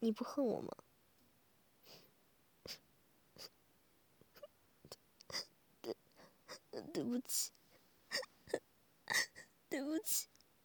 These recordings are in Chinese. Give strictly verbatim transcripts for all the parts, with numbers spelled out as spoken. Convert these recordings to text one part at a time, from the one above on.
你不恨我吗？对，对不起，对不起。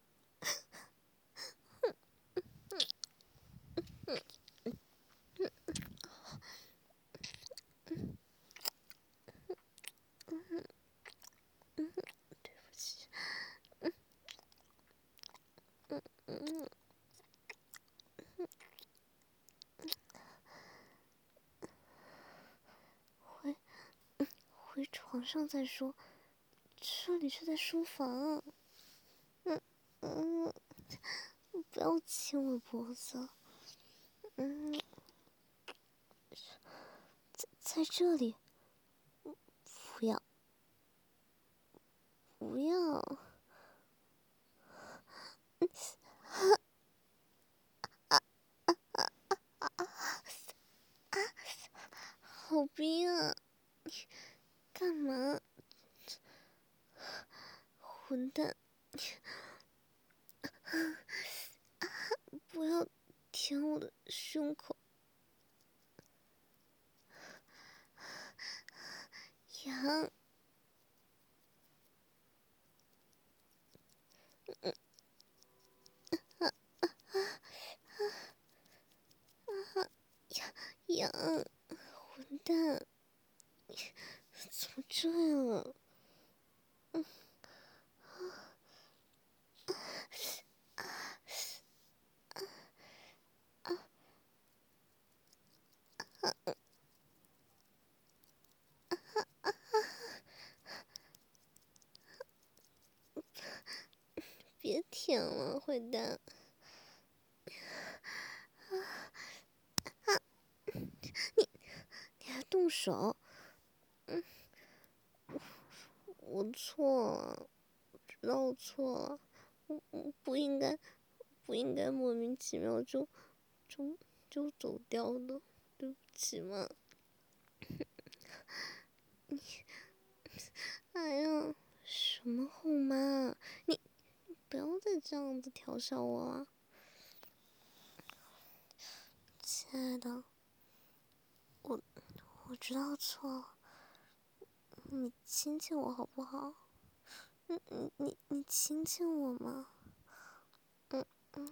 回回床上再说，这里是在书房。嗯嗯，不要亲我脖子。嗯，在在这里，不要，不要。好冰啊！干嘛？混蛋！不要舔我的胸口。痒。嗯啊啊啊啊！痒痒！混蛋！怎么这样啊？嗯啊啊啊啊！别舔了，坏蛋！啊啊！你你还动手？嗯，我我错了，我知道我错了，我我不应该不应该莫名其妙就就就走掉的，对不起嘛。你，哎呀，什么后妈？你你不要再这样子调笑我了，亲爱的，我我知道错了，你亲亲我好不好？你你你你亲亲我嘛。嗯嗯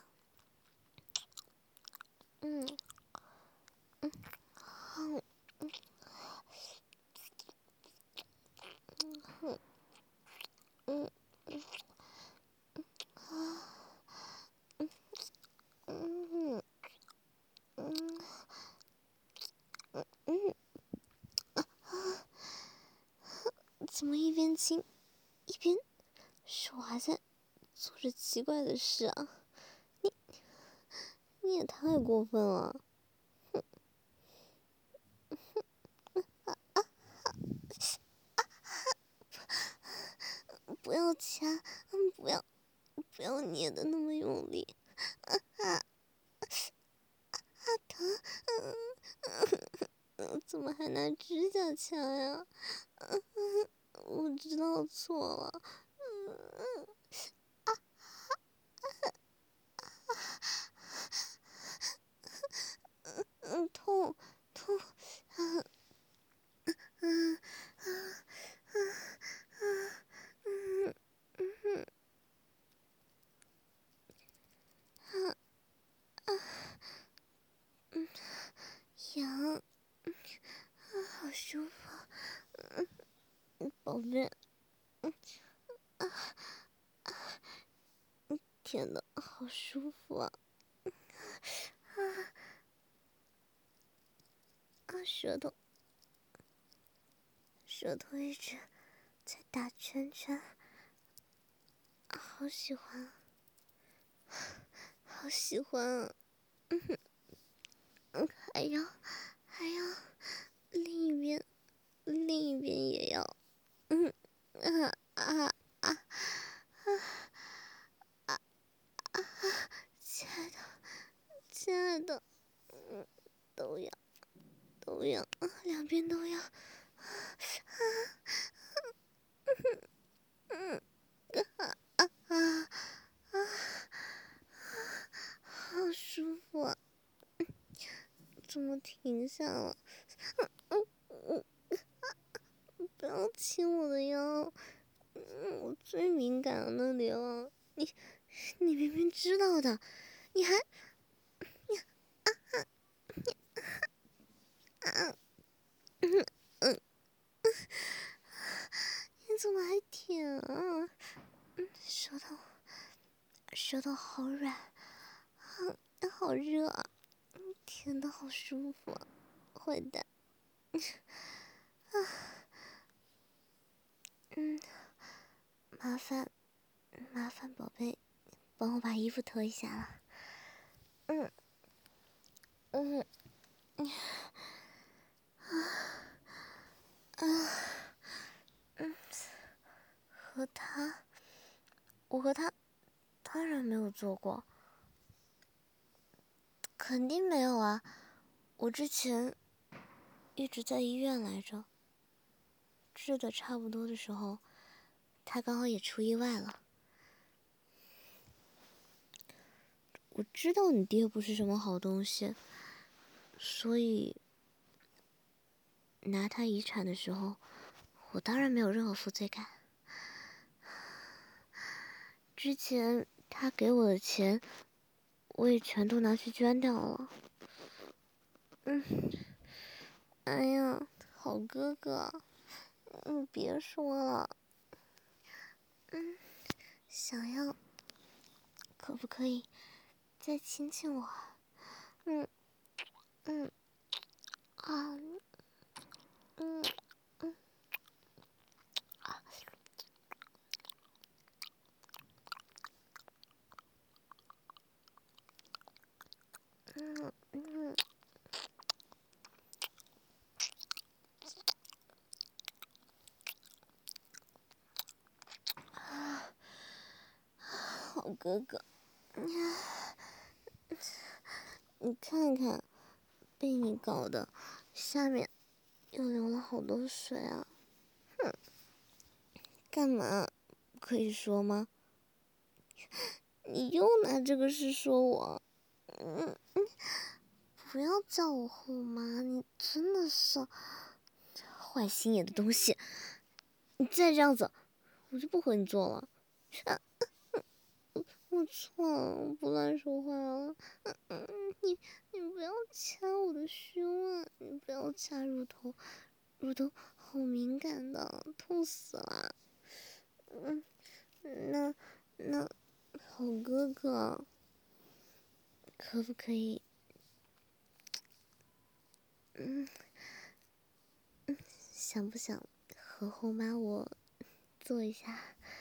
嗯嗯，好。嗯嗯嗯嗯啊嗯嗯嗯嗯嗯啊！怎么一边亲一边手还在做着奇怪的事啊？你你也太过分了！不要掐，嗯，不要不要捏的那么用力，啊啊啊疼！嗯嗯，怎么还拿指甲掐呀？嗯嗯，我知道错了。嗯嗯啊嗯嗯，痛痛！啊嗯啊啊啊嗯嗯啊啊嗯，痒。啊，好舒服。嗯嗯，宝贝。嗯啊啊，天呐，好舒服啊！啊啊，舌头舌头一直在打圈圈，好喜欢，好喜欢啊！嗯哼，嗯，还要还要另一边，另一边也要。嗯啊啊啊啊啊啊！亲爱的，亲爱的，嗯，都要都要，两边都要。啊啊！嗯啊啊啊啊！好舒服啊！ 怎么停下了？嗯嗯嗯，不要亲我的腰，嗯，我最敏感了那里了。你你明明知道的，你还你啊啊啊嗯嗯，你怎么还舔啊？嗯，舌头舌头好软，啊，好热啊，舔的好舒服啊，坏蛋。啊，嗯，麻烦麻烦宝贝，帮我把衣服脱一下了。嗯嗯嗯啊嗯，和他，我和他当然没有做过，肯定没有啊！我之前一直在医院来着，治的差不多的时候，他刚好也出意外了。我知道你爹不是什么好东西，所以拿他遗产的时候，我当然没有任何负罪感。之前他给我的钱，我也全都拿去捐掉了。嗯，哎呀，好哥哥，你别说了。嗯，想要，可不可以再亲亲我？嗯嗯啊嗯嗯啊嗯嗯啊，好哥哥，你看看，被你搞的，下面又流了好多水啊！哼，干嘛？可以说吗？你又拿这个事说我，嗯嗯，不要叫我后妈，你真的是坏心眼的东西！你再这样子，我就不和你做了。啊，我错了，我不乱说话了。嗯嗯，你你不要掐我的胸啊！你不要掐乳头，乳头好敏感的，痛死了。嗯，那那好哥哥，可不可以？嗯嗯，想不想和后妈我做一下？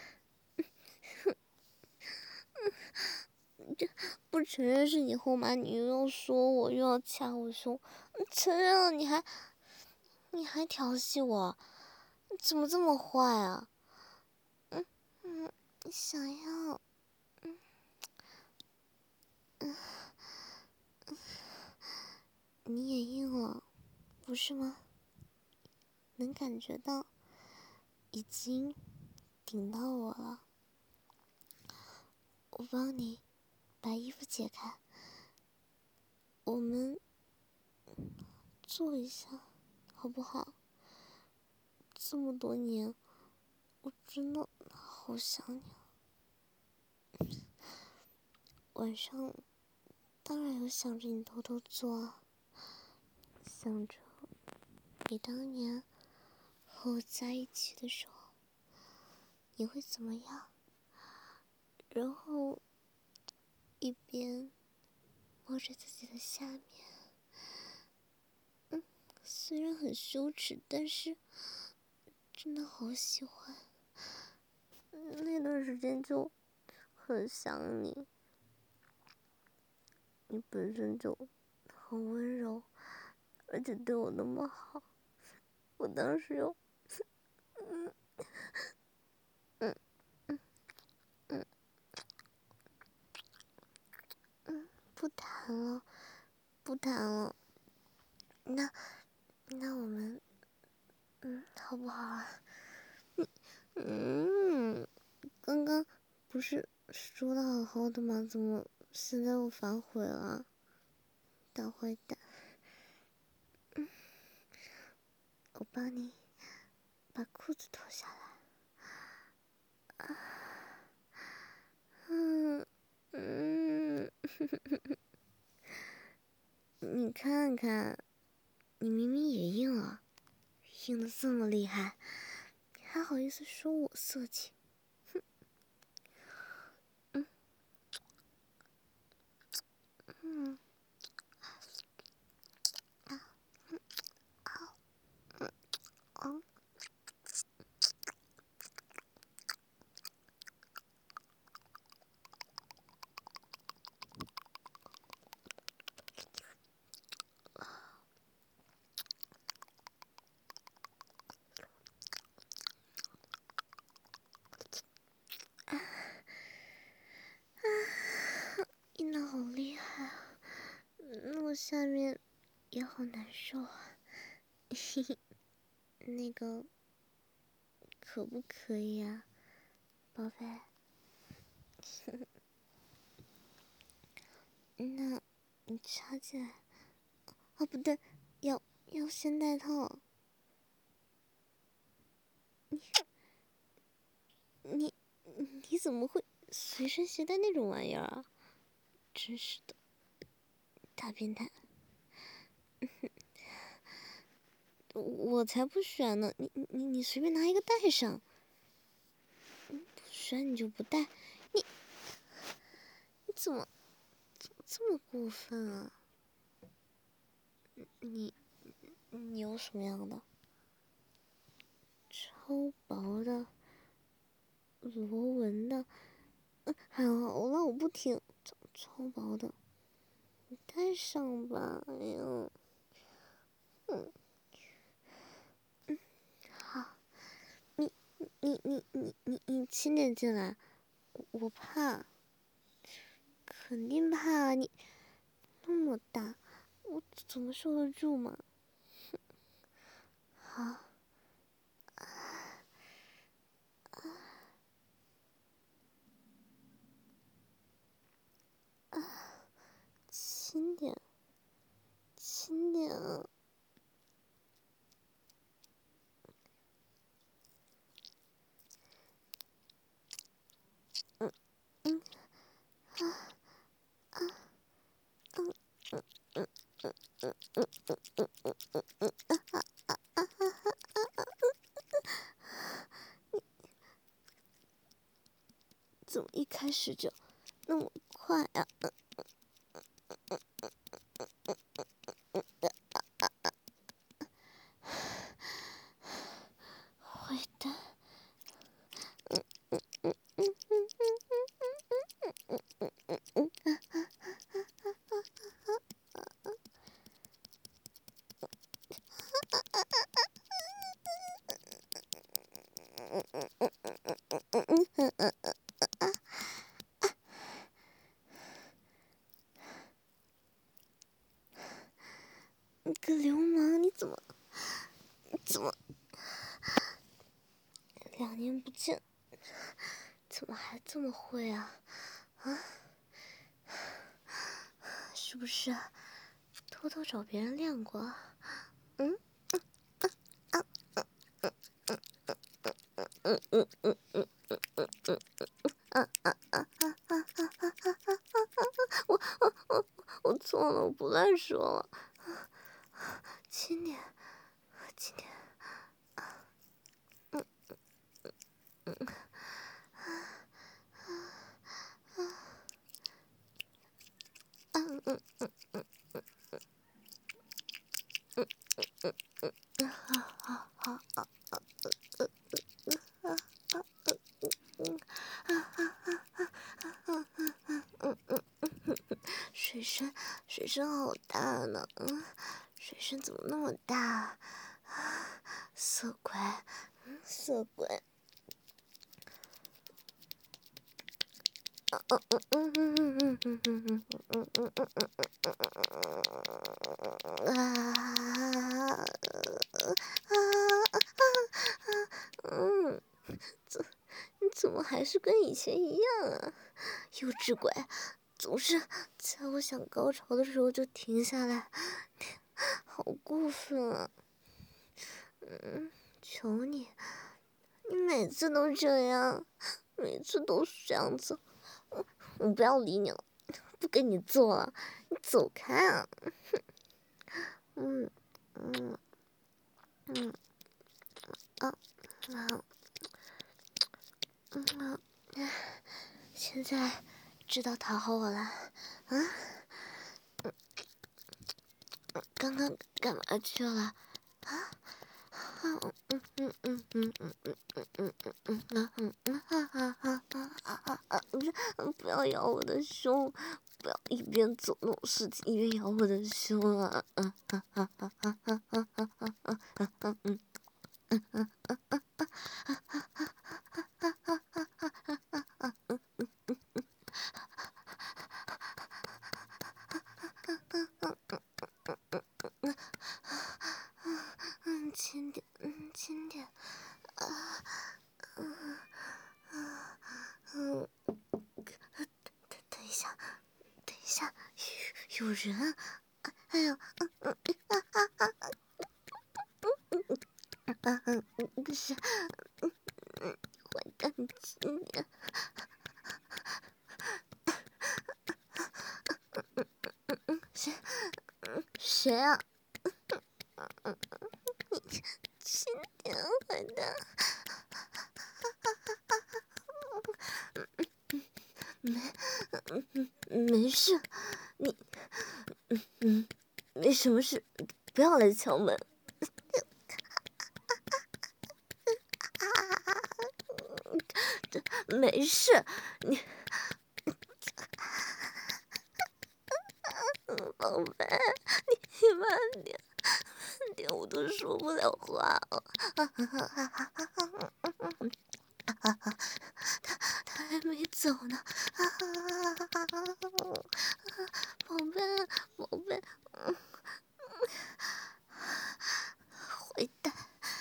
这不承认是你后妈，你又要说我，又要掐我胸，承认了你还你还调戏我，你怎么这么坏啊？嗯嗯，想要，嗯嗯，你也硬了，不是吗？能感觉到，已经顶到我了。我帮你把衣服解开，我们做一下，好不好？这么多年，我真的好想你。晚上当然有想着你偷偷做啊，想着你当年和我在一起的时候，你会怎么样？然后一边摸着自己的下面，嗯，虽然很羞耻，但是真的好喜欢。那段时间就很想你，你本身就很温柔，而且对我那么好，我当时又，嗯嗯嗯嗯嗯，不谈了，不谈了，那那我们，嗯，好不好啊？嗯，刚刚不是说的好好的吗？怎么现在又反悔了？大坏蛋！ 我帮你把裤子脱下来。啊，嗯嗯，你看看，你明明也硬了，硬得这么厉害，你还好意思说我色情？哼，嗯嗯啊啊嗯啊。硬得好厉害啊！那我下面也好难受啊。嘿嘿，那个可不可以啊，宝贝？那你插进来。哦，不对，要要先戴套。你你你怎么会随身携带那种玩意儿啊？真是的，大变态！我才不选呢！你你你随便拿一个戴上，不选你就不戴。你你怎么怎么这么过分啊？你你有什么样的？超薄的，螺纹的。嗯，好了，我不听。超超薄的，你戴上吧。哎呦，嗯嗯，好。你你你你你你轻点进来，我我怕，肯定怕啊！你那么大，我怎么受得住嘛？好，轻点，轻点啊！嗯嗯啊啊嗯嗯嗯嗯嗯嗯嗯嗯嗯嗯啊啊啊啊啊！怎么一开始就那么快啊？坏蛋！嗯嗯嗯嗯嗯嗯嗯嗯嗯啊啊啊啊啊！你个流氓，你怎么怎么两年不见，怎么还这么会啊？啊？是不是偷偷找别人练过？嗯？嗯嗯嗯嗯嗯嗯嗯啊啊啊啊啊啊啊啊！我我我我错了，我不乱说了。轻点，轻点。嗯嗯嗯嗯嗯嗯嗯嗯嗯，好好好好好，呃呃啊啊呃嗯啊啊啊啊啊啊嗯嗯嗯，水声水声好大呢，嗯，水声怎么那么大啊？色鬼，嗯，色鬼。嗯嗯嗯嗯嗯嗯嗯嗯嗯嗯嗯嗯啊啊嗯，怎你怎么还是跟以前一样啊？幼稚鬼，总是在我想高潮的时候就停下来，好过分啊！ 嗯，求你，你每次都这样，每次都是这样子。我我不要理你了，不跟你做了，你走开啊！嗯嗯嗯啊啊嗯啊！现在知道讨好我了，啊？刚刚干嘛去了？啊？嗯嗯嗯嗯嗯嗯嗯嗯嗯嗯嗯嗯嗯啊啊啊啊啊啊！不要咬我的胸，不要一边做那种事情一边咬我的胸啊！啊啊啊啊啊啊啊啊啊啊啊啊！嗯嗯嗯嗯嗯嗯，轻点，嗯，轻点，啊，嗯嗯嗯，等等一下，等一下，有有人，哎呦，嗯嗯啊啊啊啊嗯嗯，不是，嗯嗯，坏蛋，轻点，谁，谁啊？嗯，你轻点，坏蛋。没，嗯没事，你，嗯嗯，没什么事，不要来敲门。没事，你，宝贝，你你慢点，慢点，我都说不了话了。他他还没走呢，宝贝，宝贝，坏蛋。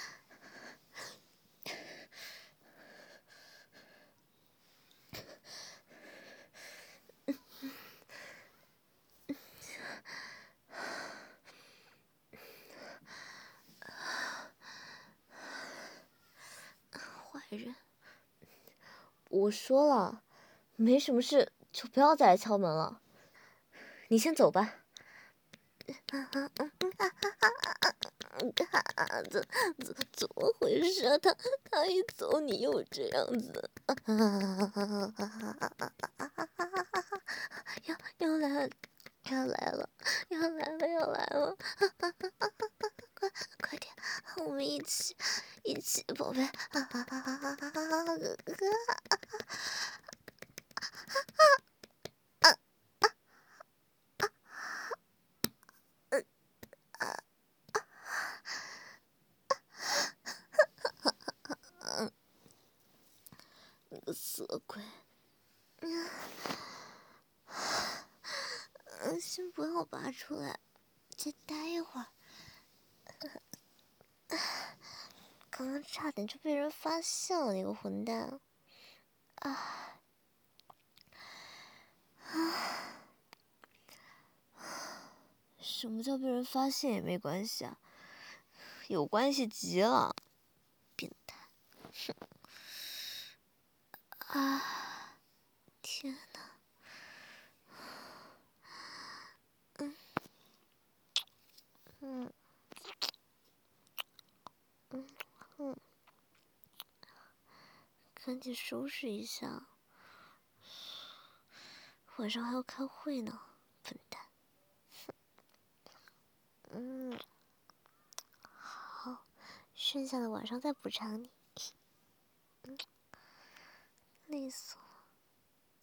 坏人，我说了，没什么事，就不要再来敲门了。你先走吧。怎怎怎么回事啊？他他一走，你又这样子，要要来了，要来了，要来了，要来了！快快点，我们一起一起，宝贝！哥哥。你个色鬼！嗯，先不要拔出来，再待一会儿。刚刚差点就被人发现了，那个混蛋！啊啊！什么叫被人发现也没关系啊？有关系极了，变态！哼！啊！天哪！嗯嗯嗯嗯，赶紧收拾一下，晚上还要开会呢，笨蛋！嗯，好，剩下的晚上再补偿你。嗯，利索。